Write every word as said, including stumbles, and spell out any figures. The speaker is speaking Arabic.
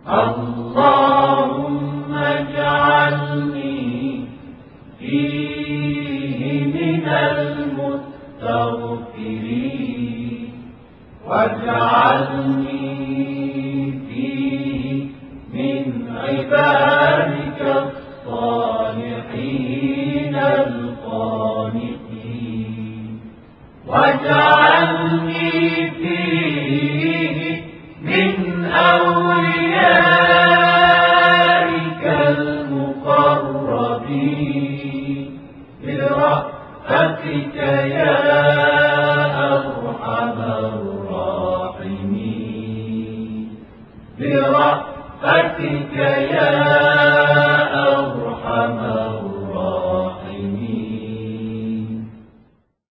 اللهم اجعلني فيه من المستغفرين واجعلني فيه من عبادك الصالحين القانتين واجعلني فيه من أوليائك المقربين برحمتك يا أرحم الراحمين برحمتك يا